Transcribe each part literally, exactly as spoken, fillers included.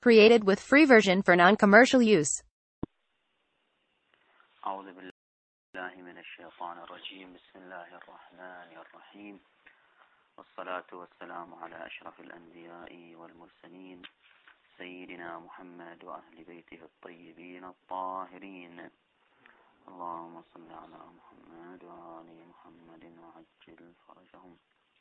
Created with free version for non-commercial use. أعوذ بالله من الشيطان الرجيم. بسم الله الرحمن الرحيم، والصلاة والسلام على أشرف الأنبياء والمرسلين سيدنا محمد وأهل بيته الطيبين الطاهرين. اللهم صل على محمد وآل محمد وعجل فرجهم.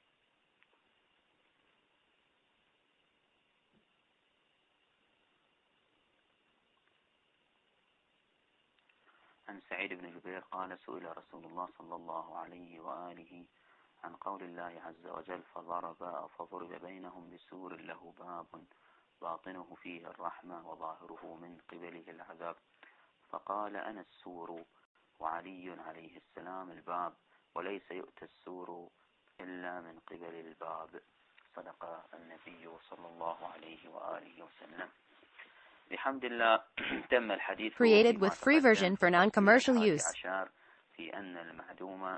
عن سعيد بن جبير قال: سئل رسول الله صلى الله عليه وآله عن قول الله عز وجل: فضرب فضرب بينهم بسور له باب باطنه فيه الرحمة وظاهره من قبله العذاب، فقال: أنا السور وعلي عليه السلام الباب، وليس يؤتى السور إلا من قبل الباب. صدق النبي صلى الله عليه وآله وسلم. بحمد الله تم الحديث Created with free version for non-commercial use. في أن المعدوم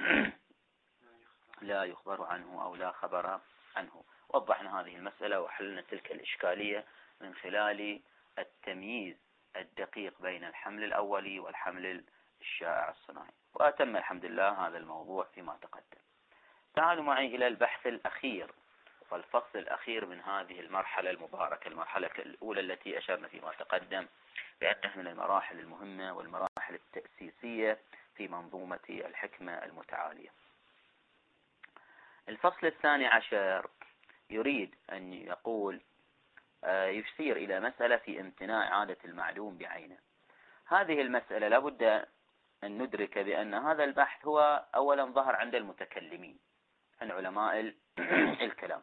لا يخبر عنه أو لا خبر عنه. وضحنا هذه المسألة وحلنا تلك الإشكالية من خلال التمييز الدقيق بين الحمل الأولي والحمل الشائع الصناعي، وأتم الحمد لله هذا الموضوع فيما تقدم. تعالوا معي إلى البحث الأخير والفصل الأخير من هذه المرحلة المباركة، المرحلة الأولى التي أشرنا فيما تقدم بأنها من المراحل المهمة والمراحل التأسيسية في منظومة الحكمة المتعالية. الفصل الثاني عشر يريد أن يقول يشير إلى مسألة في امتناع إعادة المعدوم بعينه. هذه المسألة لابد أن ندرك بأن هذا البحث هو أولا ظهر عند المتكلمين، عن علماء الكلام،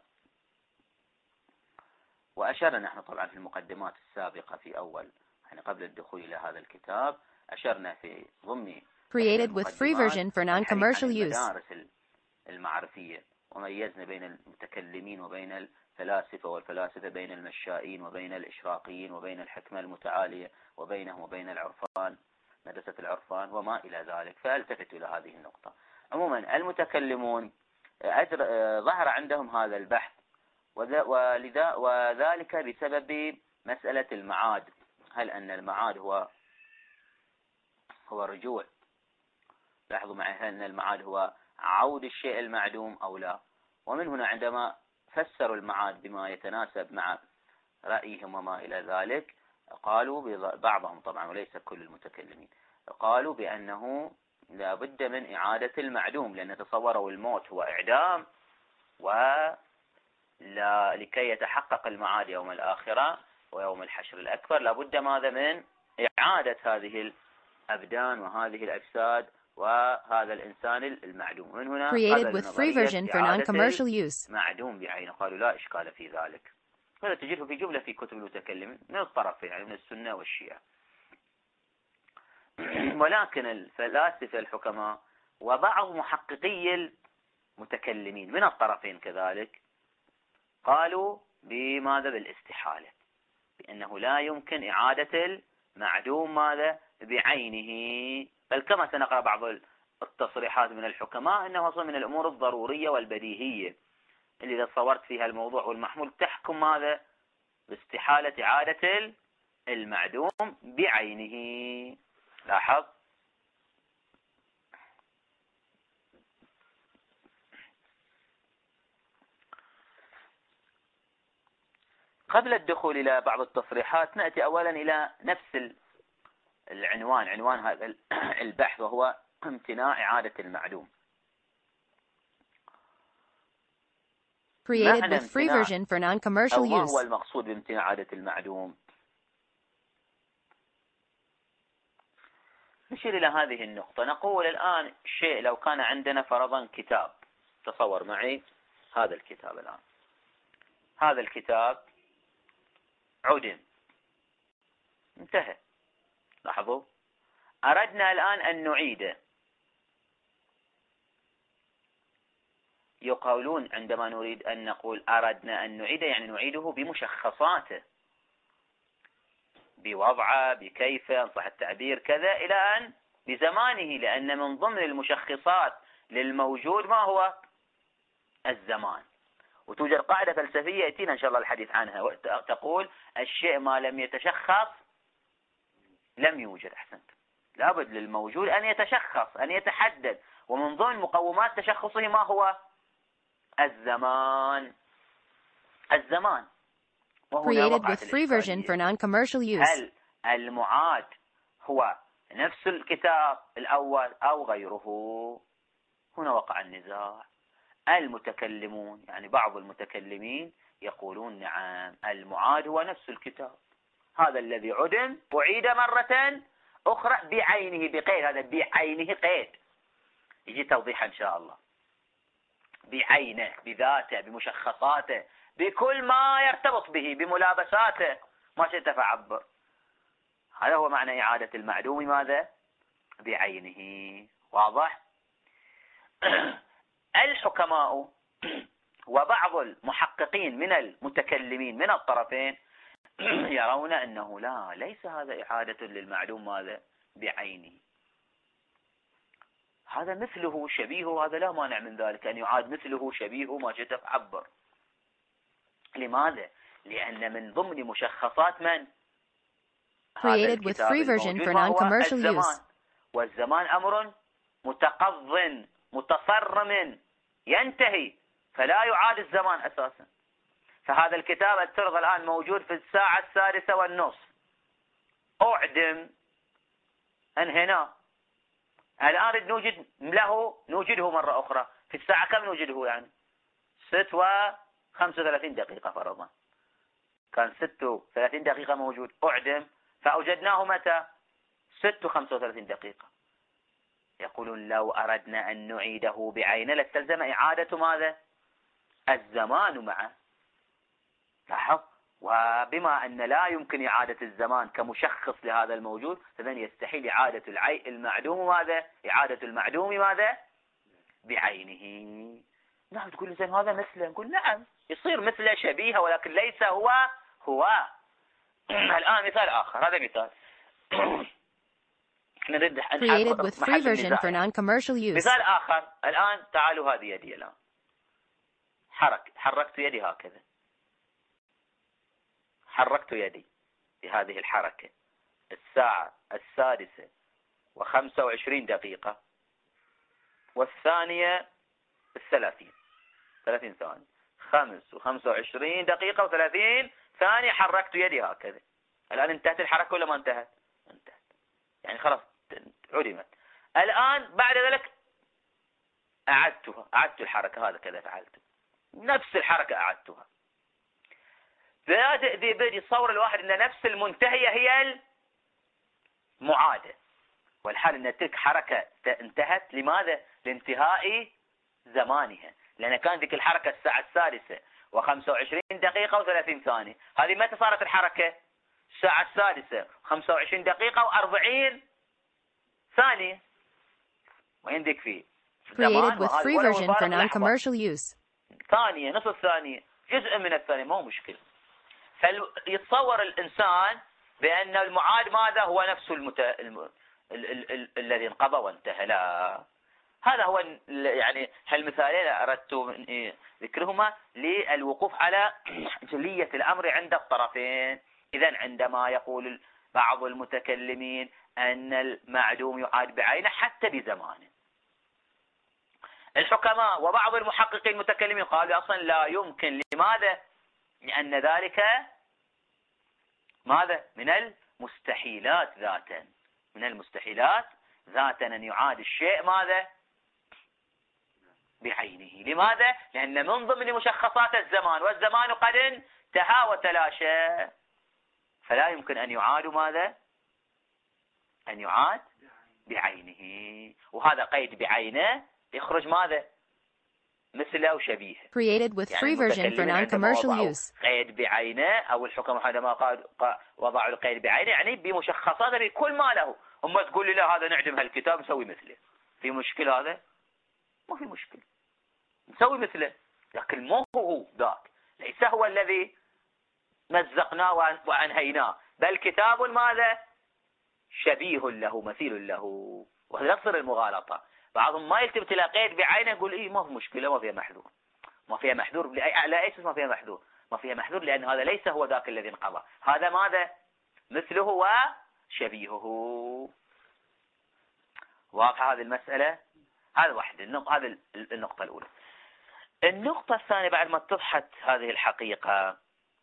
وأشرنا نحن طبعا في المقدمات السابقة في أول يعني قبل الدخول إلى هذا الكتاب أشرنا في ضمن Created with free version for non-commercial use. المدارس المعرفية، وميزنا بين المتكلمين وبين الفلاسفة، والفلاسفة بين المشائين وبين الإشراقيين وبين الحكمة المتعالية وبينهم وبين العرفان، مدرسة العرفان وما إلى ذلك، فالتفت إلى هذه النقطة. عموما المتكلمون ظهر عندهم هذا البحث، ولذا وذلك بسبب مسألة المعاد. هل أن المعاد هو هو الرجوع؟ لاحظوا معي، هل أن المعاد هو عود الشيء المعدوم أو لا؟ ومن هنا عندما فسروا المعاد بما يتناسب مع رأيهم وما إلى ذلك، قالوا بعضهم طبعا وليس كل المتكلمين، قالوا بأنه لا بد من إعادة المعدوم، لأن تصوروا الموت هو إعدام، ولا لكي يتحقق المعاد يوم الآخرة ويوم الحشر الأكبر لابد ماذا من إعادة هذه الأبدان وهذه الأجساد وهذا الإنسان المعدوم. من هنا Created with free version for non-commercial use. معدوم بعينه، قالوا لا إشكال في ذلك. هذا تجده في جملة في كتب المتكلمين من الطرفين، يعني من السنة والشيعة. ولكن الفلاسفة الحكماء وبعض محققي المتكلمين من الطرفين كذلك قالوا بماذا؟ بالاستحالة، بأنه لا يمكن إعادة المعدوم ماذا؟ بعينه، بل كما سنقرأ بعض التصريحات من الحكماء أنه أصلا من الأمور الضرورية والبديهية اللي إذا تصورت فيها الموضوع والمحمول تحكم ماذا؟ باستحالة إعادة المعدوم بعينه. لاحظ قبل الدخول إلى بعض التصريحات نأتي أولا إلى نفس العنوان، عنوان هذا البحث، وهو امتناع إعادة المعدوم. Created with free version for non-commercial use. ما هو المقصود بامتناع إعادة المعدوم؟ نشير إلى هذه النقطة. نقول الآن شيء لو كان عندنا فرضا كتاب، تصور معي هذا الكتاب الآن، هذا الكتاب عدم، انتهى. لاحظوا، أردنا الآن أن نعيده. يقولون عندما نريد أن نقول أردنا أن نعيده يعني نعيده بمشخصاته، بوضعه، بكيفه، إن صح التعبير كذا، إلى أن بزمانه، لأن من ضمن المشخصات للموجود ما هو؟ الزمان. وتوجد قاعدة فلسفية يأتينا إن شاء الله الحديث عنها، تقول الشيء ما لم يتشخص لم يوجد. أحسنت. لابد للموجود أن يتشخص، أن يتحدد، ومن ضمن مقومات تشخصه ما هو؟ الزمان. الزمان. Created with free version for non-commercial use. هل المعاد هو نفس الكتاب الأول أو غيره؟ هنا وقع النزاع. المتكلمون يعني بعض المتكلمين يقولون نعم المعاد هو نفس الكتاب، هذا الذي عدم أعيد مرة أخرى بعينه، بقيد، هذا بعينه قيد، يجي توضيح إن شاء الله. بعينه، بذاته، بمشخصاته، بكل ما يرتبط به، بملابساته، ما شئت فعبر. هذا هو معنى إعادة المعدوم ماذا؟ بعينه. واضح؟ الحكماء وبعض المحققين من المتكلمين من الطرفين يرون أنه لا، ليس هذا إعادة للمعدوم ماذا؟ بعينه، هذا مثله شبيهه، هذا لا مانع من ذلك أن يعاد مثله شبيهه، ما شئت فعبر. لماذا؟ لأن من ضمن مشخصات من؟ Created with free version for non-commercial use. والزمان أمر متقض متصرم ينتهي، فلا يعاد الزمان أساسا. فهذا الكتاب الترغ الآن موجود في الساعة السادسة والنصف، أعدم، انهنا، الآن نوجد له نوجده مرة أخرى في الساعة كم نوجده؟ يعني ست وخمسة وثلاثين دقيقة فرضا، كان ست وثلاثين دقيقة موجود، أعدم، فأوجدناه متى؟ ست وخمسة وثلاثين دقيقة. يقولون لو أردنا أن نعيده بعينه لتلزم إعادة ماذا؟ الزمان معه. لاحظ، وبما أن لا يمكن إعادة الزمان كمشخص لهذا الموجود، فإذن يستحيل إعادة العي المعدوم ماذا؟ إعادة المعدوم ماذا؟ بعينه. نعم، تقول زين هذا مثله، نقول نعم يصير مثله شبيهه، ولكن ليس هو هو. الآن مثال آخر، هذا مثال نريد أن Created with free version for non-commercial use. مثال آخر. الآن تعالوا، هذه يدي الآن، حرك حركت يدي هكذا، حركت يدي بهذه الحركة الساعة السادسة وخمسة وعشرين دقيقة والثانية الثلاثين ثلاثين ثانية، خمس وخمسة وعشرين دقيقة وثلاثين ثانية حركت يدي هكذا. الآن انتهت الحركة ولا ما انتهت؟ انتهت، يعني خلاص عدمت. الآن بعد ذلك أعدتها، أعدت الحركة، هذا كذا فعلت نفس الحركة أعدتها. بدي يتصور الواحد أن نفس المنتهية هي المعادة، والحال أن تلك حركة انتهت. لماذا؟ لانتهاء زمانها، لأن كانت ذيك الحركة الساعة السادسة وخمسة وعشرين دقيقة وثلاثين ثانية، هذه متى صارت الحركة؟ الساعة السادسة خمسة وعشرين دقيقة وأربعين ثانية، وعندك فيه Created with free version for non-commercial use. ثانية، نصف ثانية، جزء من الثانية، ما هو مشكلة. فيتصور الإنسان بأن المعاد ماذا؟ هو نفس المت... الم... ال... ال... ال... الذي انقضى وانتهى. لا، هذا هو يعني هالمثالين أردت ذكرهما للوقوف على جلية الأمر عند الطرفين. إذن عندما يقول بعض المتكلمين أن المعدوم يعاد بعينه حتى بزمانه، الحكماء وبعض المحققين المتكلمين قالوا أصلا لا يمكن. لماذا؟ لأن ذلك ماذا؟ من المستحيلات ذاتا، من المستحيلات ذاتا أن يعاد الشيء ماذا؟ بعينه. لماذا؟ لأن من ضمن مشخصات الزمان، والزمان قد انتهى وتلاشى، فلا يمكن أن يعاد ماذا؟ أن يعاد بعينه. وهذا قيد بعينه يخرج ماذا؟ مثله وشبيه. Created with free version for non-commercial use. قيد بعينه، أو الحكم عندما قال وضعوا القيد بعينه يعني بمشخصاته بكل ما له. هم تقول لي لا هذا نعدم هالكتاب نسوي مثله، في مشكلة؟ هذا ما في مشكلة، نسوي مثله، لكن مو هو ذاك، ليس هو الذي مزقناه وأنهيناه، بل كتاب ماذا؟ شبيه له، مثيل له. وهذا يصير المغالطة. بعضهم ما يلتفت إلى قيد بعينه يقول إيه ما في مشكلة، ما فيها محذور. ما فيها محذور على أي أساس ما فيها محذور؟ ما فيها محذور لأن هذا ليس هو ذاك الذي انقضى، هذا ماذا؟ مثله وشبيهه. واضحة هذه المسألة؟ هذا واحد النقطة، هذه النقطة الأولى. النقطة الثانية بعد ما اتضحت هذه الحقيقة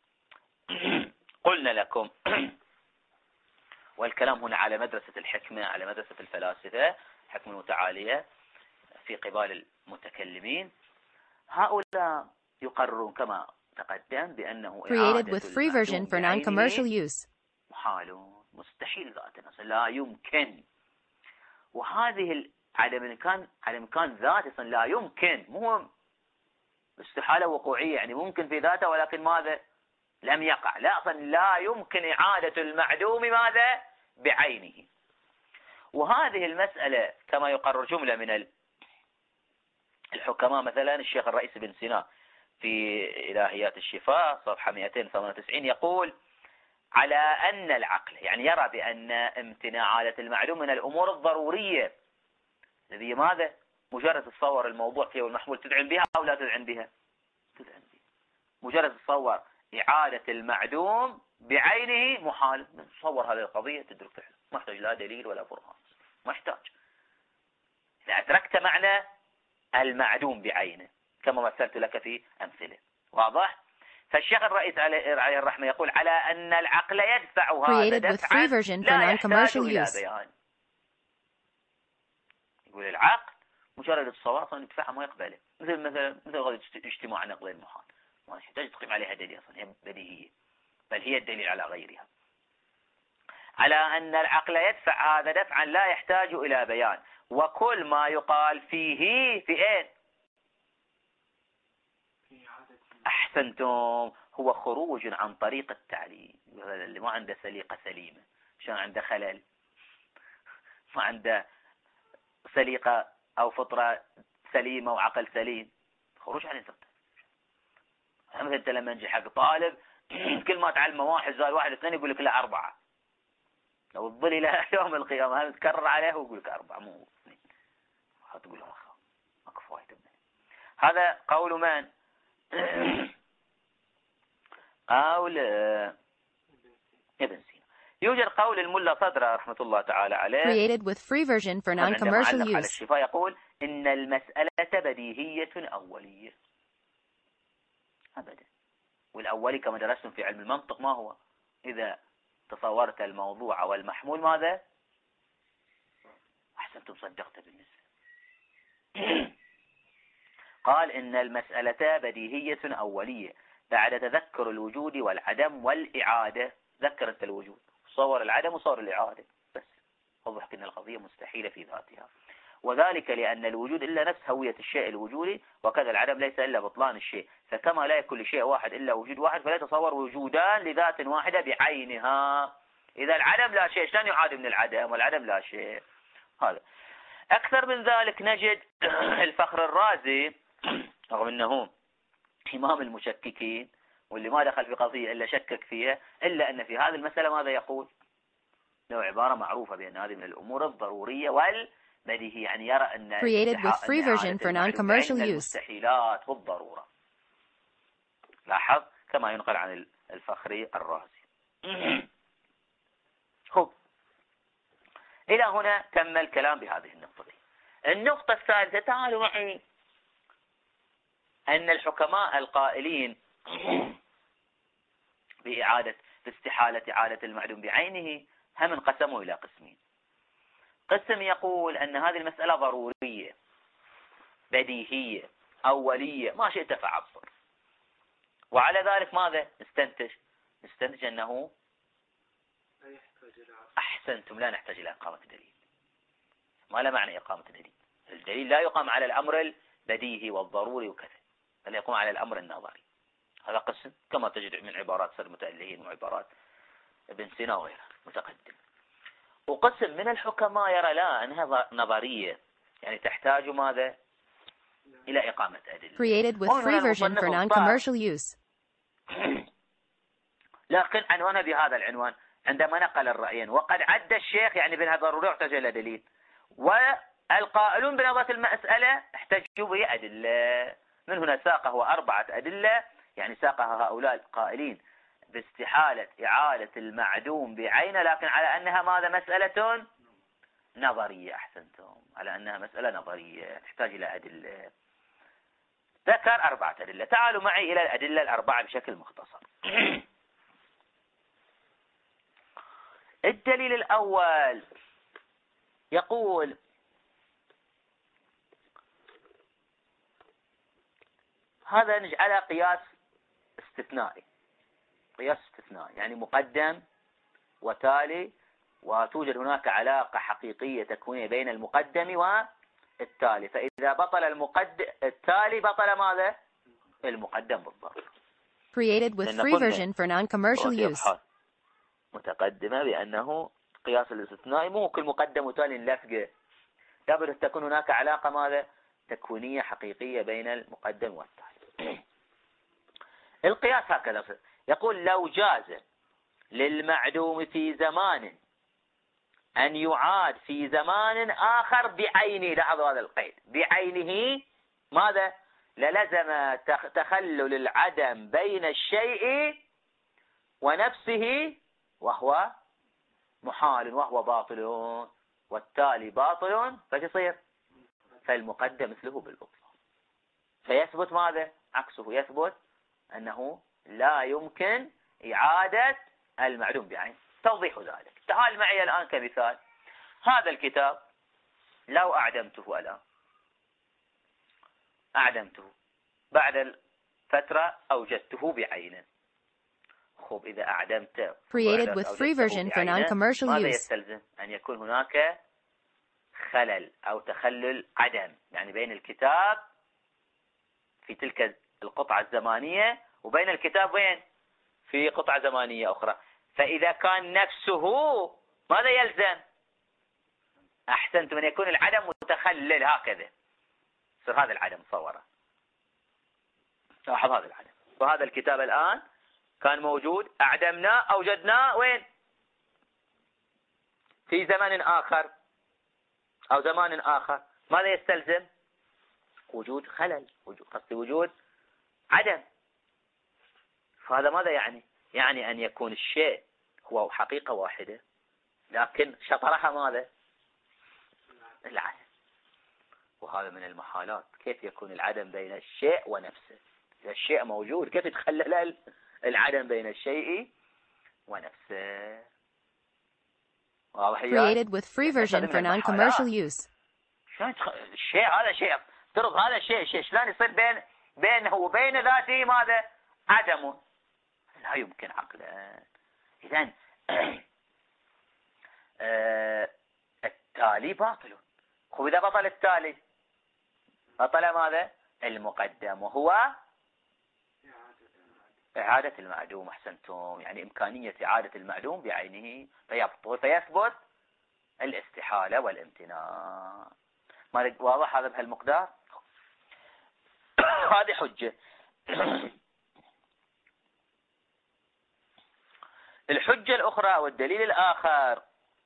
قلنا لكم والكلام هنا على مدرسة الحكمة، على مدرسة الفلاسفة الحكمة المتعالية في قبال المتكلمين، هؤلاء يقررون كما تقدم بأنه created with free version for non-commercial use محال مستحيل ذات، لا يمكن. وهذه عدم الإمكان عدم إمكان ذات لا يمكن، مو استحالة وقوعية، يعني ممكن في ذاته ولكن ماذا؟ لم يقع. لا أصلا لا يمكن إعادة المعدوم ماذا؟ بعينه. وهذه المسألة كما يقرر جملة من الحكماء، مثلا الشيخ الرئيس بن سينا في إلهيات الشفاء صفحة مئتين وثمانية وتسعين يقول على أن العقل، يعني يرى بأن امتناع عادة المعلوم من الأمور الضرورية الذي ماذا؟ مجرد تصور الموضوع فيه والمحمول تدعن بها أو لا تدعن بها؟ تدعن بها. مجرد تصور إعادة المعدوم بعينه محال. تصور هذه القضية تدرك فعلا، ما يحتاج لا دليل ولا برهان، ما يحتاج. إذا أدركت معنى المعدوم بعينه كما مثلت لك في أمثلة. واضح؟ فالشيخ الرئيس عليه الرحمة يقول على أن العقل يدفع هذا دفعا لا يحتاج إلى بيان. يقول العقل مجرد الصواب أصلا يدفعها ما يقبله، مثل مثلا مثل غير اجتماع نقلين محال، ما يحتاج تقيم عليها دليل أصلا، هي بديهية، بل هي الدليل على غيرها. على أن العقل يدفع هذا دفعا لا يحتاج إلى بيان، وكل ما يقال فيه في إيه؟ أحسنتم، هو خروج عن طريق التعليم. اللي ما عنده سليقة سليمة، شان عنده خلل، ما عنده سليقة أو فطرة سليمة وعقل سليم، خروج عن الطريق. مثل أنت لما نجي حق طالب كل ما تعلمه واحد زائد واحد اثنين يقول لك لا أربعة، لو تظل إلى يوم القيامة هل تكرر عليه ويقول لك أربعة مو اثنين، تقول له ماكو فايدة. هذا قول من؟ قول ابن سينا. يوجد قول الملا صدرة رحمة الله تعالى عليه created with free version for non-commercial على use الشفاء يقول إن المسألة بديهية أولية أبدا. والأولي كما درستم في علم المنطق ما هو؟ إذا تصورت الموضوع والمحمول ماذا؟ أحسنتم صدقت بالنسبة. قال إن المسألة بديهية أولية بعد تذكر الوجود والعدم والإعادة. ذكرت الوجود، صور العدم وصور الإعادة، بس وضح أن القضية مستحيلة في ذاتها، وذلك لأن الوجود إلا نفس هوية الشيء الوجودي، وكذا العدم ليس إلا بطلان الشيء، فكما لا يكون لشيء واحد إلا وجود واحد فلا يتصور وجودان لذات واحدة بعينها. إذا العدم لا شيء شلون يعاد من العدم والعدم لا شيء؟ هذا أكثر من ذلك نجد الفخر الرازي رغم أنه إمام المشككين واللي ما دخل في قضية إلا شكك فيها، إلا أن في هذه المسألة ماذا يقول؟ له عبارة معروفة بأن هذه من الأمور الضرورية والبديهية، يعني يرى أن created with free version for non-commercial use المستحيلات بالضرورة. لاحظ كما ينقل عن الفخري الرازي. خب إلى هنا تم الكلام بهذه النقطة. النقطة الثالثة تعالوا معي أن الحكماء القائلين بإعادة باستحالة إعادة المعدوم بعينه هم انقسموا إلى قسمين. قسم يقول أن هذه المسألة ضرورية بديهية أولية ما شئت فعبر، وعلى ذلك ماذا نستنتج؟ نستنتج أنه أحسنتم لا نحتاج إلى إقامة دليل. ما لا معنى إقامة دليل؟ الدليل لا يقام على الأمر البديهي والضروري وكذا، بل يقوم على الأمر النظري. هذا قسم كما تجد من عبارات سر المتألهين وعبارات ابن سينا وغيره متقدم. وقسم من الحكماء يرى لا أنها نظرية، يعني تحتاج ماذا؟ إلى إقامة أدلة. created with free version for non-commercial use. لكن عنوانها بهذا العنوان عندما نقل الرأيين، وقد عد الشيخ يعني بأنها ضرورية يحتاج إلى دليل، والقائلون بنظرة المسألة احتجوا بأدلة. من هنا ساقه أربعة أدلة، يعني ساقها هؤلاء القائلين باستحالة إعادة المعدوم بعينه، لكن على أنها ماذا؟ مسألة نظرية. أحسنتم، على أنها مسألة نظرية تحتاج إلى أدلة. ذكر أربعة أدلة. تعالوا معي إلى الأدلة الأربعة بشكل مختصر. الدليل الأول يقول: هذا نجعله قياس استثنائي، قياس استثنائي يعني مقدم وتالي، وتوجد هناك علاقة حقيقية تكوينية بين المقدم والتالي، فإذا بطل المقدم التالي بطل ماذا؟ المقدم بالضبط. Created with free version for non-commercial use. متقدمة بأنه قياس الاستثنائي مو كل مقدم وتالي نلفقه، لابد أن تكون هناك علاقة ماذا؟ تكوينية حقيقية بين المقدم والتالي. القياس هكذا يقول: لو جاز للمعدوم في زمان أن يعاد في زمان آخر بعينه، لاحظوا هذا القيد، بعينه، ماذا؟ للزم تخلل العدم بين الشيء ونفسه، وهو محال وهو باطل، والتالي باطل، فتصير فالمقدم مثله بالبطلان، فيثبت ماذا؟ عكسه، يثبت أنه لا يمكن إعادة المعدوم بعين. توضيح ذلك، تعال معي الآن كمثال. هذا الكتاب لو أعدمته الآن، أعدمته بعد الفترة أوجدته بعينه. خب إذا أعدمته Created with free version for non-commercial ماذا use. يستلزم؟ أن يكون هناك خلل أو تخلل عدم، يعني بين الكتاب في تلك القطعة الزمانية وبين الكتاب وين؟ في قطعة زمانية أخرى. فإذا كان نفسه ماذا يلزم؟ أحسنت، من يكون العدم متخلل هكذا، يصير هذا العدم صوره. لاحظ هذا العدم، وهذا الكتاب الآن كان موجود، أعدمناه، أوجدناه وين؟ في زمن آخر أو زمان آخر، ماذا يستلزم؟ وجود خلل، وجود قصدي وجود عدم. فهذا ماذا يعني؟ يعني أن يكون الشيء هو حقيقة واحدة لكن شطرها ماذا؟ العدم. وهذا من المحالات، كيف يكون العدم بين الشيء ونفسه؟ إذا الشيء موجود كيف يتخلل العدم بين الشيء ونفسه؟ Created with free version for non-commercial use. شلون الشيء هذا شيء افترض هذا شيء شيء شلون يصير بين بينه وبين ذاته ماذا؟ عدم. لا يمكن عقلا. إذن آه التالي باطل. خب إذا بطل التالي بطل ماذا؟ المقدم، وهو إعادة المعدوم. أحسنتم، يعني إمكانية إعادة المعدوم بعينه، فيبطل فيثبت الاستحالة والامتناع. واضح هذا بهالمقدار؟ هذه حجة. الحجة الأخرى والدليل الآخر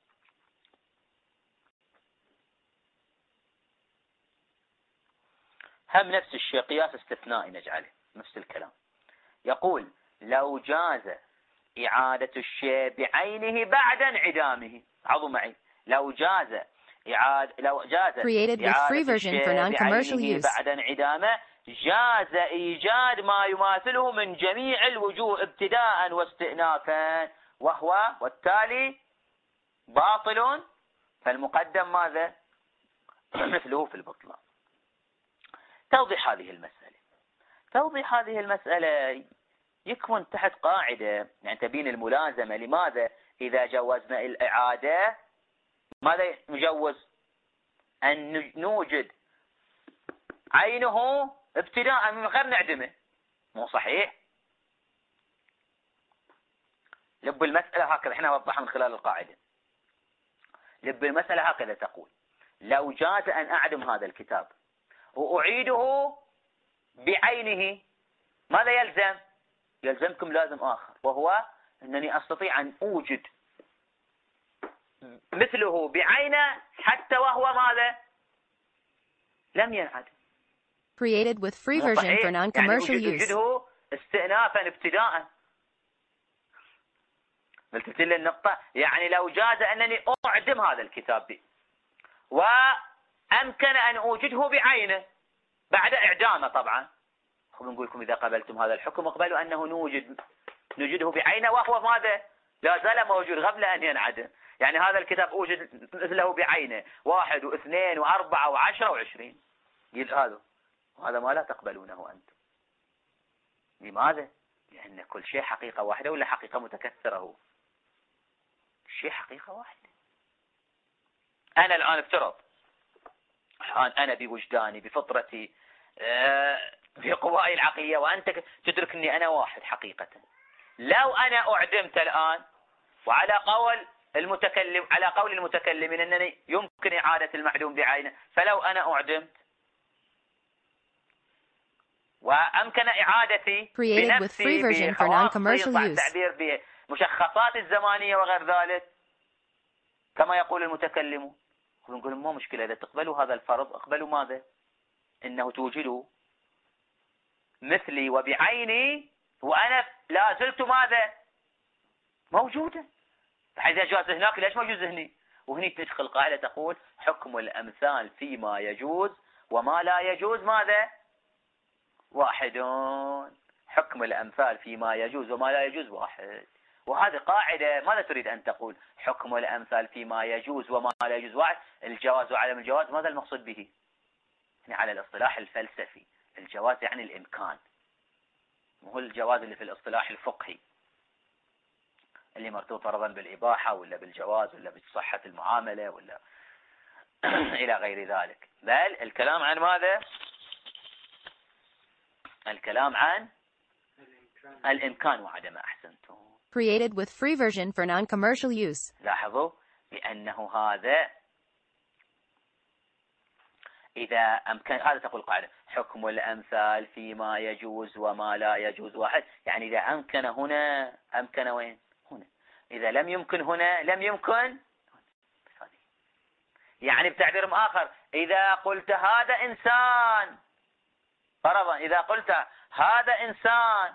هم نفس الشيء، قياس استثنائي نجعله نفس الكلام. يقول: لو جاز إعادة الشيء بعينه بعد انعدامه. عضوا معي، لو جاز إعادة لو جاز Created with free version for non-commercial use. بعد انعدامه، جاز إيجاد ما يماثله من جميع الوجوه ابتداء واستئنافا، وهو والتالي باطل، فالمقدم ماذا؟ مثله في البطلان. توضيح هذه المسألة توضيح هذه المسألة يكمن تحت قاعدة، يعني تبين الملازمة. لماذا إذا جوزنا الإعادة ماذا نجوز؟ أن نوجد عينه ابتداء من غير نعدمه. مو صحيح؟ لب المسألة هكذا، احنا نوضحها من خلال القاعدة. لب المسألة هكذا تقول: لو جاز أن أعدم هذا الكتاب وأعيده بعينه، ماذا يلزم؟ يلزمكم لازم آخر، وهو أنني أستطيع أن أوجد مثله بعينه حتى وهو ماذا؟ لم ينعدم. Created with free version for non-commercial يعني use. وجده استئنافا ابتداء. قلت لي النقطة، يعني لو جاز أنني أعدم هذا الكتاب بي وأمكن أن أوجده بعينه بعد إعدامه طبعا، نقول لكم إذا قبلتم هذا الحكم اقبلوا أنه نوجد نوجده بعينه وهو ماذا؟ لا زال موجود قبل أن ينعدم. يعني هذا الكتاب أوجد مثله بعينه واحد واثنين وأربعة وعشرة وعشرين، يقول هذا وهذا ما لا تقبلونه أنتم. لماذا؟ لأن كل شيء حقيقة واحدة ولا حقيقة متكثرة؟ هو شيء حقيقة واحدة. أنا الآن افترض الآن أنا بوجداني بفطرتي بقوائي العقلية وأنت تدركني أنا واحد حقيقة. لو أنا أعدمت الآن وعلى قول المتكلم على قول المتكلمين أنني يمكن إعادة المعدوم بعينه، فلو أنا أعدمت وأمكن إعادتي بنفسي بحواسي التعبير بمشخصات الزمانية وغير ذلك كما يقول المتكلم، نقول مو مشكلة إذا تقبلوا هذا الفرض اقبلوا ماذا؟ إنه توجدوا مثلي وبعيني وأنا لا زلت ماذا؟ موجودة. فإذا جاز هناك ليش موجود هني؟ وهني تدخل قاعدة تقول حكم الأمثال فيما يجوز وما لا يجوز ماذا؟ واحد. حكم الأمثال فيما يجوز وما لا يجوز واحد. وهذه قاعدة. ماذا تريد أن تقول؟ حكم الأمثال فيما يجوز وما لا يجوز واحد. الجواز وعدم الجواز ماذا المقصود به؟ يعني على الاصطلاح الفلسفي الجواز يعني الإمكان، مو الجواز اللي في الاصطلاح الفقهي اللي مرتبط فرضا بالإباحة ولا بالجواز ولا بصحة المعاملة ولا إلى غير ذلك. بل الكلام عن ماذا؟ الكلام عن الإمكان وعدمه. أحسنتم. Created with free version for non-commercial use. لاحظوا لأنه هذا إذا أمكن، هذا تقول قاعدة حكم الأمثال فيما يجوز وما لا يجوز واحد. يعني إذا أمكن هنا أمكن وين؟ هنا. إذا لم يمكن هنا لم يمكن. يعني بتعبير آخر إذا قلت هذا إنسان فرضا، إذا قلت هذا إنسان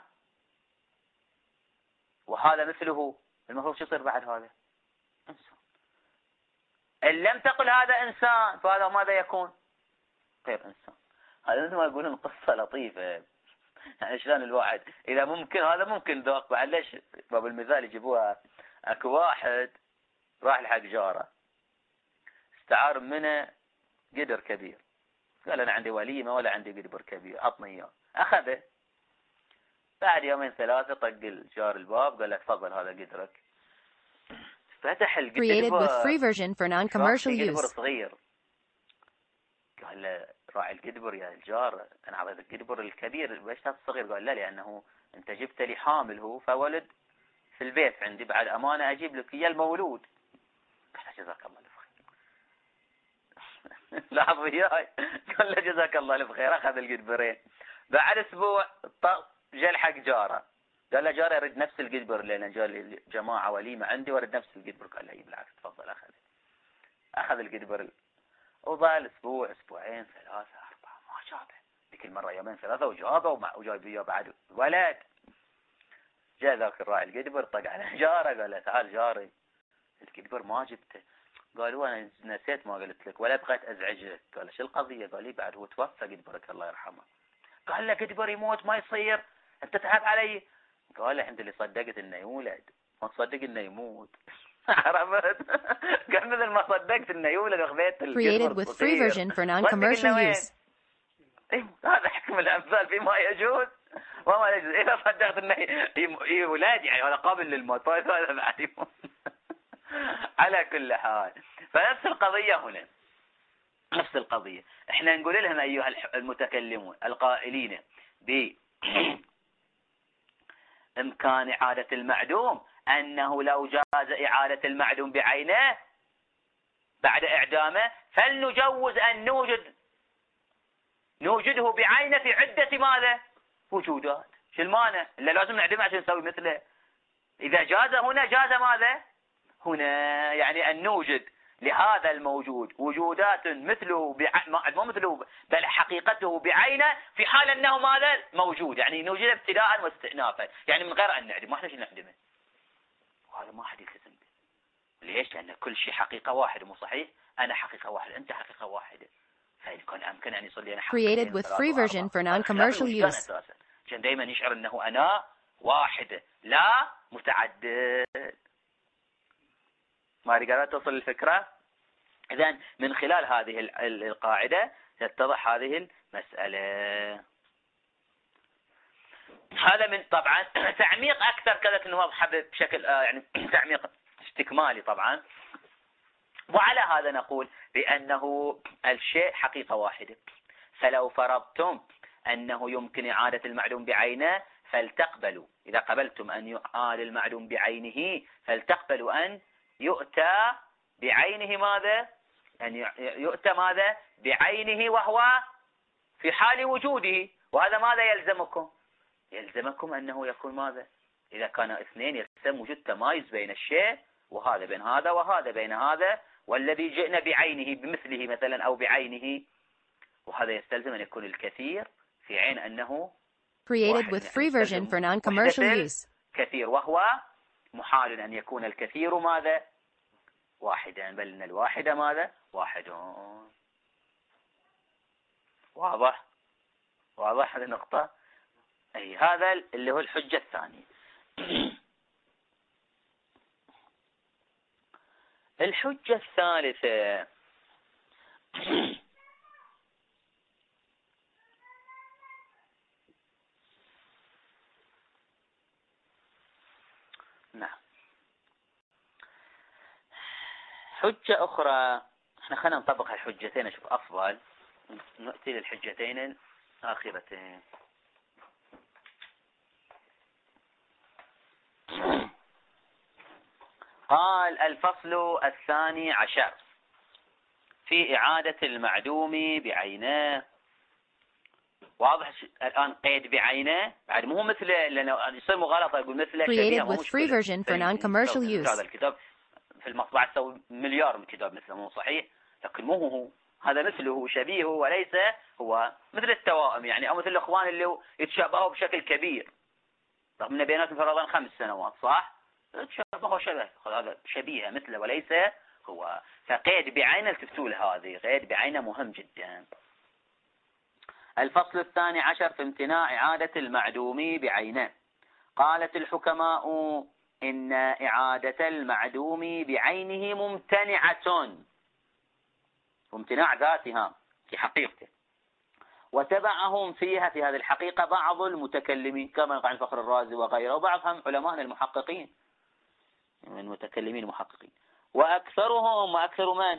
وهذا مثله المفروض شو يصير بعد هذا؟ إنسان. إن لم تقل هذا إنسان فهذا ماذا يكون؟ غير إنسان. هذا مثل ما يقولون قصة لطيفة يعني شلون الواحد إذا ممكن هذا ممكن ذاك بعد ليش باب المثال يجيبوها. أكو واحد راح لحق جاره استعار منه قدر كبير، قال أنا عندي وليمة ولا عندي قدر كبير عطني إياه. أخذه. بعد يومين ثلاثة طق الجار الباب قال له تفضل هذا قدرك. فتح القدر Created with free version for non-commercial use. قدر صغير. قال له راعي القدبر يا الجار أنا عبد القدبر الكبير ليش هذا الصغير؟ قال لا لأنه أنت جبت لي حامل هو فولد في البيت عندي بعد أمانة أجيب لك إياه المولود. قال جزاك الله الف خير. لاحظ وياي قال له جزاك الله الف خير. أخذ القدبرين. بعد أسبوع جاء حق جاره قال له جاره أريد نفس القدبر لأن جاء لي جماعة وليمة عندي وأريد نفس القدبر. قال له يي بالعكس تفضل أخذ. أخذ القدبر وظل أسبوع أسبوعين ثلاثة أربعة ما جابه. ذيك المرة يومين ثلاثة وجابه وجاب وياه بعد ولد. جاء ذاك الراعي القدبر طق على جاره قال له تعال جاري القدبر ما جبته. قالوا أنا نسيت ما قلت لك ولا بغيت أزعجك. قال شو القضية؟ قال لي بعد هو توفى قدبرك الله يرحمه. قال له قدبر يموت ما يصير أنت تضحك علي. قال له أنت اللي صدقت إنه يولد ما تصدق إنه يموت. عرفت؟ قال مثل ما صدقت إنه يولد وخذيت Created with free version for non-commercial use. هذا حكم الأمثال فيما يجوز وما لا يجوز. إذا صدقت إنه يولد يعني هذا قابل للموت فهذا بعد يموت. على كل حال فنفس القضية هنا نفس القضية. احنا نقول لهم أيها المتكلمون القائلين بإمكان إعادة المعدوم أنه لو جاز إعادة المعدوم بعينه بعد إعدامه فلنجوز أن نوجد نوجده بعينه في عدة ماذا؟ وجودات. شو المانع؟ إلا لازم نعدمه عشان نسوي مثله. إذا جاز هنا جاز ماذا؟ هنا يعني أن نوجد لهذا الموجود وجودات مثله بع... مو مثله بل حقيقته بعينه في حال أنه ماذا موجود، يعني نوجد ابتداء واستئنافا، يعني من غير أن نعدم، ما احنا شو نعدمه، وهذا ما حد يلتزم به. ليش؟ لأن كل شيء حقيقة واحدة، مو صحيح؟ أنا حقيقة واحدة، أنت حقيقة واحدة، فيكون أمكن أن يصل لي أنا Created with free version for non-commercial use. عشان دائما يشعر أنه أنا واحدة لا متعدد. ما قدرت تصل الفكرة؟ إذن من خلال هذه القاعدة تتضح هذه المسألة. هذا من طبعا تعميق أكثر كذا نوضح بشكل يعني تعميق استكمالي طبعا. وعلى هذا نقول بأنه الشيء حقيقة واحدة، فلو فرضتم أنه يمكن إعادة المعلوم بعينه فلتقبلوا، إذا قبلتم أن يعاد المعلوم بعينه فلتقبلوا أن يؤتى بعينه ماذا؟ أن يؤتى ماذا؟ بعينه وهو في حال وجوده. وهذا ماذا يلزمكم؟ يلزمكم أنه يكون ماذا؟ إذا كان اثنين يلزم وجود تمايز بين الشيء، وهذا بين هذا وهذا بين هذا، والذي جئنا بعينه بمثله مثلا أو بعينه، وهذا يستلزم أن يكون الكثير في عين أنه created with free version for non-commercial use. كثير، وهو محال أن يكون الكثير ماذا؟ واحدا، بل أن الواحد ماذا؟ واحد. واضح؟ واضح هذه النقطة؟ أي هذا اللي هو الحجة الثانية. الحجة الثالثة نعم، حجة أخرى. احنا خلينا نطبق الحجتين نشوف أفضل، نأتي للحجتين الآخرتين. قال الفصل الثاني عشر في إعادة المعدوم بعينه. واضح الآن قيد بعينه، بعد مو مثل لأنه يصير مغالطة يقول مثل created with free version for non-commercial use. هذا الكتاب في المطبعة تسوي مليار من كتاب مثله، مو صحيح، لكن مو هو هذا مثله شبيهه وليس هو مثل التوائم يعني، أو مثل الأخوان اللي يتشابهوا بشكل كبير رغم أن بيناتهم فرضا خمس سنوات، صح؟ تشابهوا شبه، هذا شبيه مثله وليس هو. فقيد بعينه التفتوا له، هذه قيد بعينه مهم جدا. الفصل الثاني عشر في امتناع إعادة المعدوم بعينه. قالت الحكماء إن إعادة المعدوم بعينه ممتنعة، وامتناع ذاتها في حقيقته، وتبعهم فيها في هذه الحقيقة بعض المتكلمين كما قال الفخر الرازي وغيره، وبعضهم علماء المحققين من المتكلمين المحققين، وأكثرهم وأكثر من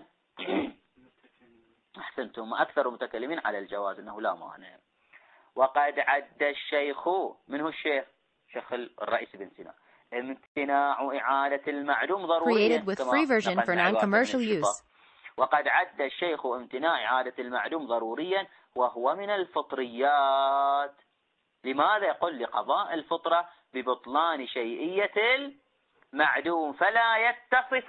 أحسنتم أكثر متكلمين على الجواز أنه لا مانع. وقد عد الشيخ، منه الشيخ شيخ الرئيس بن سينا، امتناع إعادة المعلوم ضروري created with free version for non-commercial use. وقد عد الشيخ امتناع إعادة المعلوم ضروريا وهو من الفطريات. لماذا؟ يقول لقضاء الفطرة ببطلان شيئية المعدوم فلا يتصف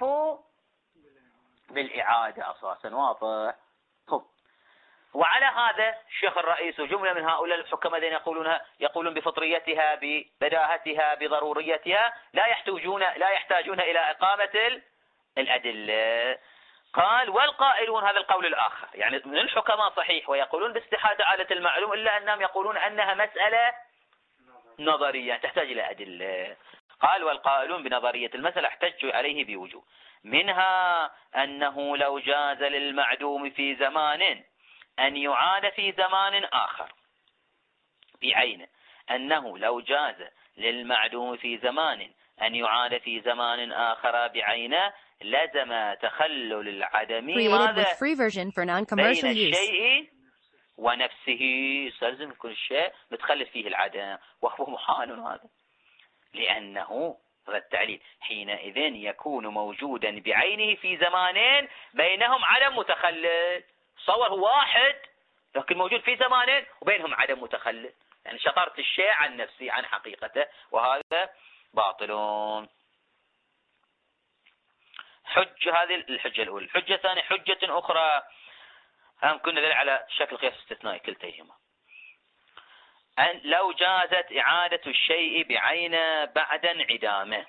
بالإعادة أساسا. واضح؟ وعلى هذا الشيخ الرئيس وجملة من هؤلاء الحكماء الذين يقولون يقولون بفطريتها ببداهتها بضروريتها لا يحتاجون لا يحتاجون إلى إقامة الأدلة. قال والقائلون، هذا القول الآخر يعني من الحكماء صحيح ويقولون باستحالة إعادة المعلوم، إلا أنهم يقولون أنها مسألة نظرية تحتاج إلى أدلة. قال والقائلون بنظرية المسألة احتجوا عليه بوجوه، منها أنه لو جاز للمعدوم في زمان أن يعاد في زمان آخر بعينه، أنه لو جاز للمعدوم في زمان أن يعاد في زمان آخر بعينه لزم تخلل العدم ماذا بين الشيء ونفسه، يستلزم كل شيء متخلف فيه العدم وهو محال هذا، لأنه هذا التعليل حينئذ يكون موجودا بعينه في زمانين بينهم عدم متخلل. صور واحد لكن موجود في زمانين وبينهم عدم متخلل، يعني شطرت الشيء عن نفسه عن حقيقته، وهذا باطل. حج هذه الحجة الأولى. الحجة الثانية حجة أخرى هم كنا ذلك على شكل قياس استثنائي كلتيهما، أن لو جازت إعادة الشيء بعينه بعد انعدامه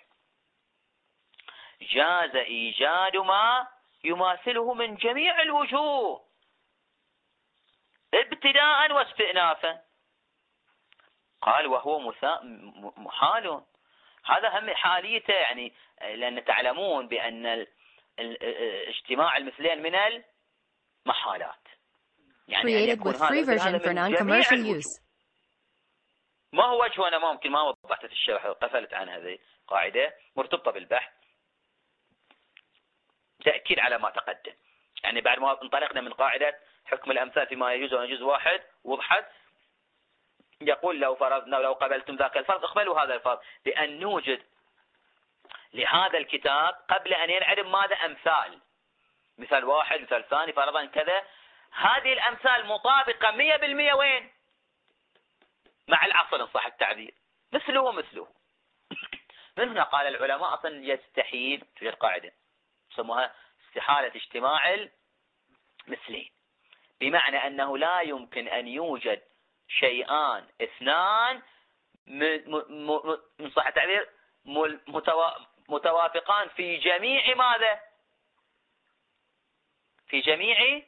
جاز إيجاد ما يماثله من جميع الوجوه ابتداء واستئنافا. قال وهو محال، هذا هم حاليته، يعني لأن تعلمون بأن اجتماع المثلين من المحالات، يعني أن يكون هذا من جميع الوجوه. ما هو وجه؟ أنا ممكن ما وضحت في الشرح وقفلت عن هذه قاعدة مرتبطة بالبحث تأكيد على ما تقدم. يعني بعد ما انطلقنا من قاعدة حكم الأمثال فيما يجوز ويجوز واحد وضحت، يقول لو فرضنا لو قبلتم ذاك الفرض اقبلوا هذا الفرض، بأن نوجد لهذا الكتاب قبل أن ينعدم ماذا؟ أمثال، مثال واحد مثال ثاني فرضا كذا. هذه الأمثال مطابقة مية بالمية وين؟ مع العصر إن صح التعبير، مثله ومثله. من هنا قال العلماء أصلا يستحيل، توجد قاعدة يسموها استحالة اجتماع المثلين، بمعنى أنه لا يمكن أن يوجد شيئان اثنان من صح التعبير متوافقان في جميع ماذا؟ في جميع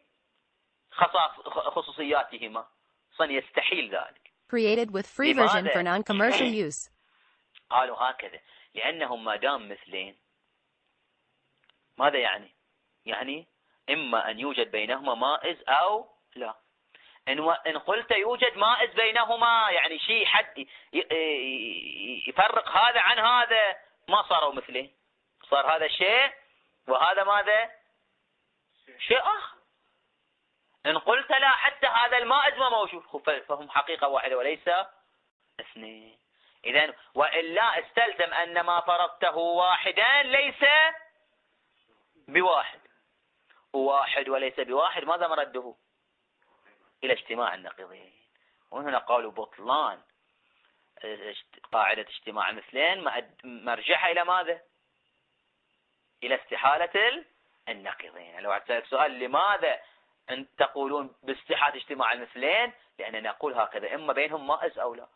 خصوصياتهما، صن يستحيل ذلك. Created with free version for non-commercial use. قالوا هكذا لأنهم ما دام مثلين ماذا يعني؟ يعني إما أن يوجد بينهما مائز أو لا. إن قلت يوجد مائز بينهما يعني شيء حد يفرق هذا عن هذا، ما صاروا مثلين، صار هذا شيء وهذا ماذا؟ شيء آخر. إن قلت لا حتى هذا المائز ما موجود فهم حقيقة واحدة وليس اثنين. إذن وإلا استلزم أن ما فرضته واحدا ليس بواحد، وواحد وليس بواحد ماذا مرده؟ إلى اجتماع النقيضين. وهنا قالوا بطلان قاعدة اجتماع المثلين مرجعها إلى ماذا؟ إلى استحالة النقيضين. لو أسألك سؤال لماذا أن تقولون باستحالة اجتماع المثلين؟ لأننا نقول هكذا إما بينهم مائز أو لا.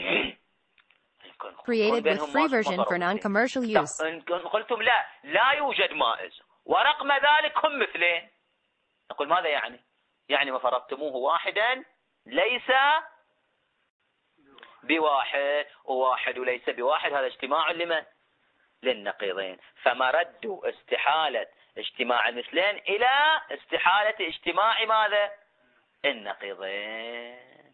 Created with free version for non-commercial use. إن قلتم لا لا يوجد مائز ورغم ذلك هم مثلين، نقول ماذا يعني؟ يعني ما فرضتموه واحدا ليس بواحد، وواحد وليس بواحد هذا اجتماع لمن؟ للنقيضين. فمرد استحالة اجتماع المثلين إلى استحالة اجتماع ماذا؟ النقيضين.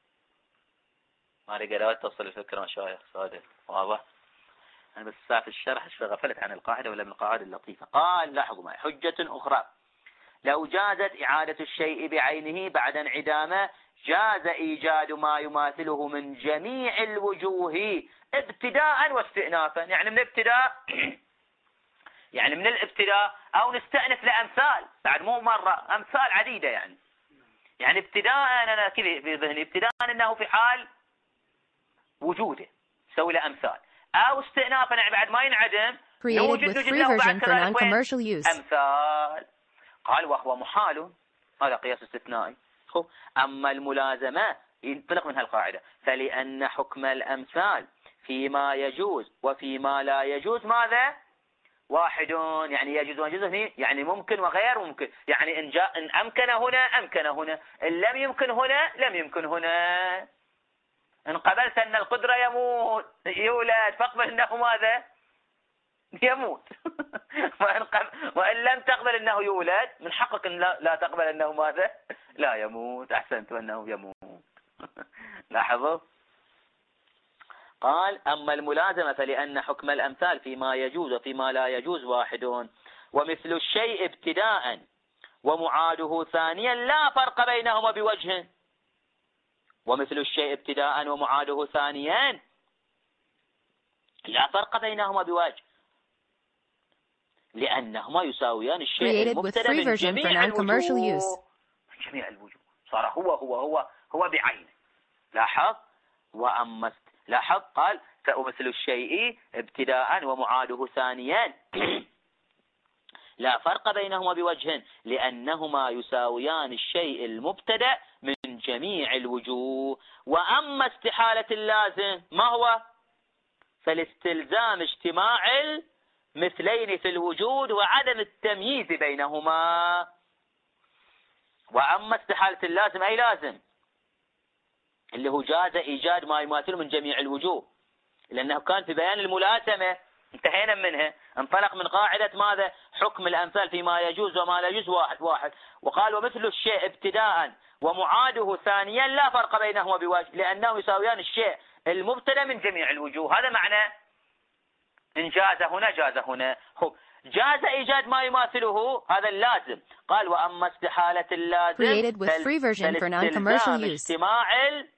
ما رجعت تصل الفكرة مشايخ صادق واضح؟ أنا بس ساعة في الشرح شوي غفلت عن القاعدة ولا من القواعد اللطيفة. قال لاحظوا معي حجة أخرى لو جازت إعادة الشيء بعينه بعد انعدامه جاز إيجاد ما يماثله من جميع الوجوه ابتداء واستئنافا. يعني من ابتداء يعني من الابتداء أو نستأنف لأمثال بعد مو مرة، أمثال عديدة. يعني يعني ابتداء أنا كذا في ذهني ابتداء أنه في حال وجوده سوي له أمثال، أو استئنافا يعني بعد ما ينعدم Created with free version for non-commercial use. أمثال. قال وهو محال، هذا قياس استثنائي. أما الملازمة ينطلق من هالقاعدة فلأن حكم الأمثال فيما يجوز وفيما لا يجوز ماذا؟ واحد. يعني يجوز ويجوز يعني ممكن وغير ممكن، يعني إن جاء إن أمكن هنا أمكن هنا، إن لم يمكن هنا لم يمكن هنا. إن قبلت أن القدرة يموت يولد فاقبل أنه ماذا؟ يموت. وإن, وإن لم تقبل أنه يولد من حقك أن لا, لا تقبل أنه ماذا؟ لا يموت. أحسنت أنه يموت. لاحظوا قال أما الملازمة فلأن حكم الأمثال فيما يجوز وفيما لا يجوز واحد، ومثل الشيء ابتداء ومعاده ثانيا لا فرق بينهما بوجه. ومثل الشيء ابتداء ومعاده ثانيا لا فرق بينهما بوجه لأنهما يساويان الشيء المبتدأ من جميع الوجوه. من جميع الوجوه صار هو هو هو هو بعينه. لاحظ وأما لاحظ قال ومثل الشيء ابتداء ومعاده ثانيا لا فرق بينهما بوجه لأنهما يساويان الشيء المبتدأ من جميع الوجوه. وأما استحالة اللازم ما هو؟ فالاستلزام اجتماع المثلين في الوجود وعدم التمييز بينهما. وأما استحالة اللازم أي لازم اللي هو جاز إيجاد ما يماثله من جميع الوجوه، لأنه كان في بيان الملازمة انتهينا منها، انطلق من قاعدة ماذا؟ حكم الأمثال فيما يجوز وما لا يجوز واحد واحد، وقال ومثل الشيء ابتداء ومعاده ثانيا لا فرق بينهما بوجه لأنه يساويان الشيء المبتدأ من جميع الوجوه. هذا معنى إن جاز هنا جاز هنا. جاز إيجاد ما يماثله هذا اللازم. قال وأما استحالة اللازم فالاستلزام اجتماع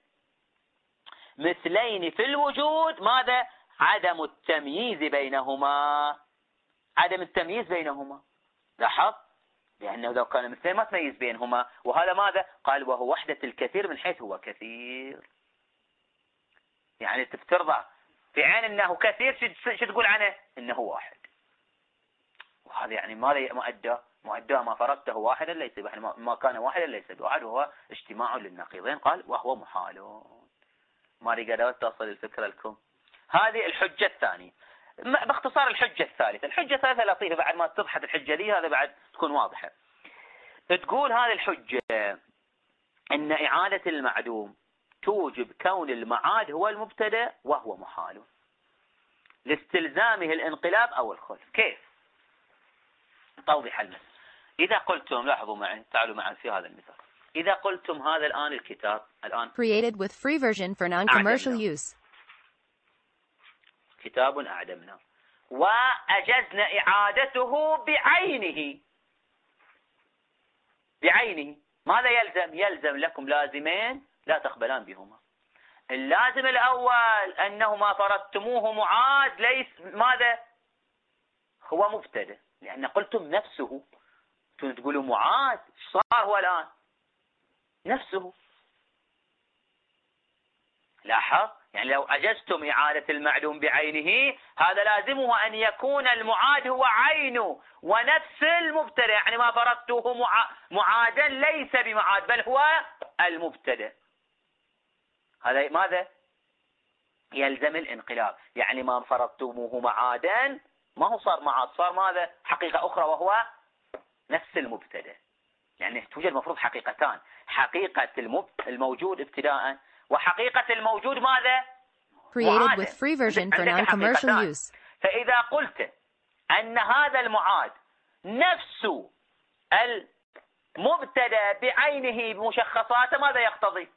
المثلين في الوجود ماذا؟ عدم التمييز بينهما. عدم التمييز بينهما لاحظ، لأنه لو كان مثلين ما تميز بينهما. وهذا ماذا؟ قال وهو وحدة الكثير من حيث هو كثير. يعني تفترض في عين أنه كثير شو تقول عنه؟ أنه واحد. وهذا يعني ماذا مؤدى؟ مؤدى ما فرضته واحدا ليس بواحد، ما كان واحدا ليس بواحد، وهو اجتماع للنقيضين. قال وهو محال. ما قدرت تصل الفكرة لكم. هذه الحجة الثانية. باختصار الحجة الثالثة. الحجة الثالثة لطيفة بعد ما تضحت الحجة دي هذا بعد تكون واضحة. تقول هذه الحجة أن إعادة المعدوم توجب كون المعاد هو المبتدأ وهو محال لاستلزامه الانقلاب أو الخلف. كيف؟ توضيح المثل. إذا قلتم لاحظوا معي، تعالوا معي في هذا المثال. إذا قلتم هذا الآن الكتاب الآن created with free version for non-commercial use. كتاب أعدمنا وأجزنا إعادته بعينه. بعينه ماذا يلزم؟ يلزم لكم لازمين لا تقبلان بهما. اللازم الأول أنه ما فرضتموه معاد ليس ماذا؟ هو مبتدأ، لأن قلتم نفسه. تقولوا معاد صار هو الآن نفسه. لاحظ يعني لو أجزتم إعادة المعدوم بعينه هذا لازمه أن يكون المعاد هو عينه ونفس المبتدأ، يعني ما فرضته مع... معادا ليس بمعاد بل هو المبتدأ. هذا ماذا؟ يلزم الانقلاب، يعني ما فرضتموه معادا ما هو صار معاد، صار ماذا؟ حقيقة أخرى وهو نفس المبتدأ. يعني توجد مفروض حقيقتان، حقيقة الموجود ابتداء وحقيقة الموجود ماذا؟ created with free version for non-commercial use. فإذا قلت أن هذا المعاد نفس المبتدأ بعينه بمشخصاته ماذا يقتضي؟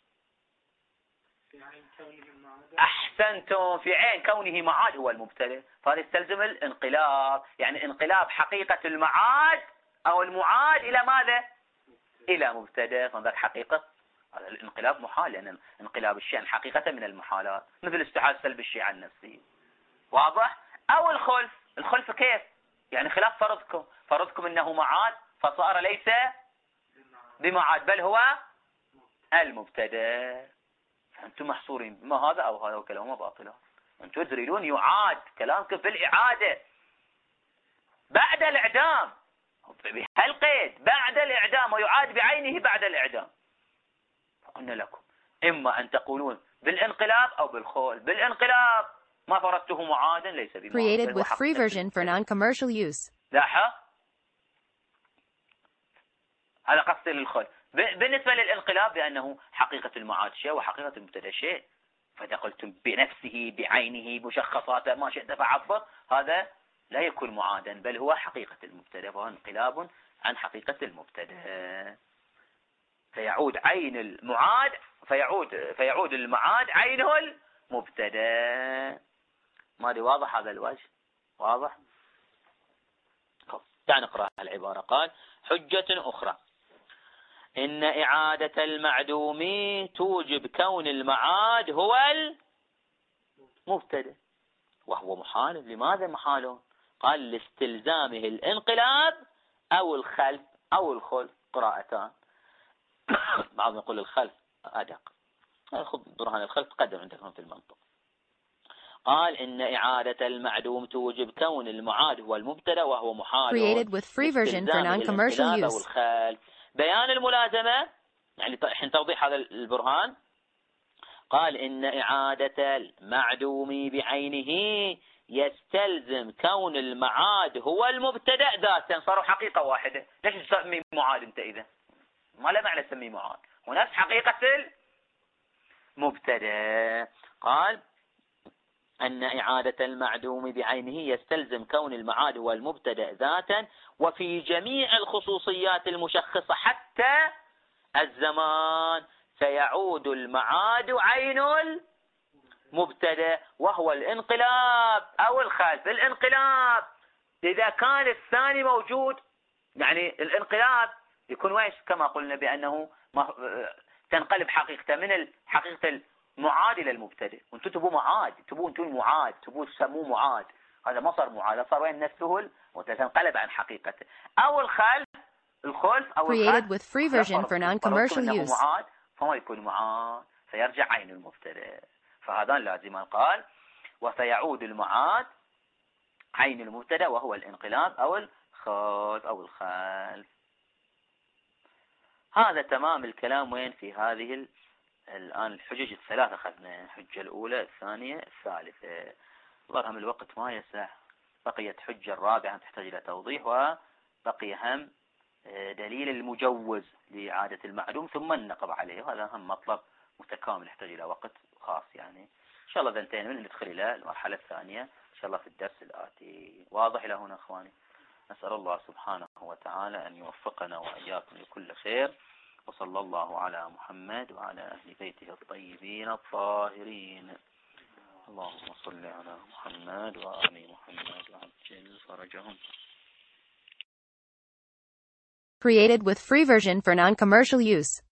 أحسنتم، في عين كونه معاد هو المبتدأ، فهذا يستلزم الانقلاب، يعني انقلاب حقيقة المعاد أو المعاد إلى ماذا؟ إلى مبتدأ. فذلك حقيقة هذا الانقلاب محال، لأن انقلاب الشيء حقيقة من المحالات، مثل استحالة سلب الشيء عن نفسه. واضح؟ أو الخلف. الخلف كيف؟ يعني خلاف فرضكم، فرضكم أنه معاد فصار ليس بمعاد بل هو المبتدأ. فأنتم محصورين ما هذا أو هذا وكلاهما باطلا. أنتم تريدون يعاد كلامكم في الإعادة بعد الإعدام بهالقيد، بعد الإعدام ويعاد بعينه بعد الإعدام. فقلنا لكم إما أن تقولون بالانقلاب أو بالخول. بالانقلاب ما فرضته معادا ليس بمعاد. created with free version for non-commercial use. لاحظ هذا قصدي للخول. بالنسبة للانقلاب بأنه حقيقة المعاد شيء وحقيقة المبتدأ شيء، فإذا قلتم بنفسه بعينه مشخصاته ما شئت فعبر هذا لا يكون معادا بل هو حقيقة المبتدأ، فهو انقلاب عن حقيقة المبتدأ. فيعود عين المعاد فيعود فيعود المعاد عينه المبتدأ. ما دي واضح هذا الوجه؟ واضح؟ تعال نقرأ العبارة. قال حجة أخرى إن إعادة المعدوم توجب كون المعاد هو المبتدأ وهو محال. لماذا محال؟ قال لاستلزامه الانقلاب أو الخلف أو الخلف. قراءتان، بعضهم يقول الخلف أدق، خذ برهان الخلف تقدم عندكم في المنطق. قال إن إعادة المعدوم توجب كون المعاد هو المبتدأ وهو محال Created with free version for non-commercial أو use. الخلف. بيان الملازمة يعني حين توضيح هذا البرهان قال إن إعادة المعدوم بعينه يستلزم كون المعاد هو المبتدأ ذاتا. صاروا حقيقة واحدة. ليش تسميه معاد أنت إذا؟ ما له معنى تسميه معاد، ونفس حقيقة المبتدأ. قال أن إعادة المعدوم بعينه يستلزم كون المعاد هو المبتدأ ذاتا وفي جميع الخصوصيات المشخصة حتى الزمان، فيعود المعاد عين المبتدأ وهو الانقلاب أو الخلف. الانقلاب إذا كان الثاني موجود يعني الانقلاب يكون ويش كما قلنا بأنه تنقلب حقيقته من حقيقة المعاد إلى المبتدأ. وانتم تبوا معاد، تبوا انتم معاد، تبوا تسموه معاد، هذا ما صار معاد، صار وين نفسه وتنقلب عن حقيقته. أو الخلف الخلف أو Created الخلف with free version for non-commercial use. معاد فما يكون معاد فيرجع عين المبتدأ. فهذان لازمان. قال وسيعود المعاد عين المبتدأ وهو الانقلاب أو الخلف أو الخلف. هذا تمام الكلام. وين في هذه ال... الآن الحجج الثلاثة أخذنا الحجة الأولى الثانية الثالثة. الله هم الوقت ما يسع. بقيت حجة الرابعة تحتاج إلى توضيح، وبقي هم دليل المجوز لإعادة المعدوم ثم النقب عليه. وهذا هم مطلب متكامل يحتاج إلى وقت خاص. يعني إن شاء الله ذنتين من ندخل إلى المرحلة الثانية إن شاء الله في الدرس الآتي. واضح إلى هنا أخواني؟ نسأل الله سبحانه وتعالى أن يوفقنا وإياكم لكل خير، وصلى الله على محمد وعلى أهل بيته الطيبين الطاهرين. اللهم صل على محمد وآل محمد وعجل فرجهم. Created with free version for non-commercial use.